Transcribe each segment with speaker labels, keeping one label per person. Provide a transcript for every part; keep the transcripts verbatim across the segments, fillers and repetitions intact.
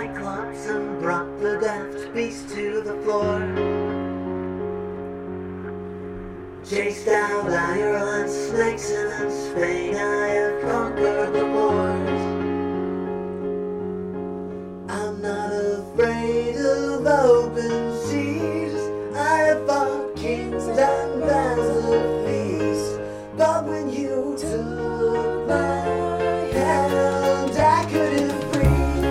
Speaker 1: Cyclops and brought the daft beast to the floor. Chased out Ireland, snakes and in Spain I have conquered the wars. I'm not afraid of open seas. I have fought kings and bands of thieves. But when you took my hand, I couldn't breathe.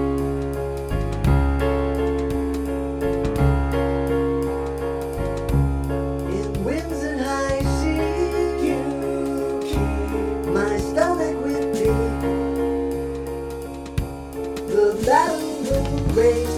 Speaker 1: In winds and high seas, you keep my stomach with me. The battle will rage.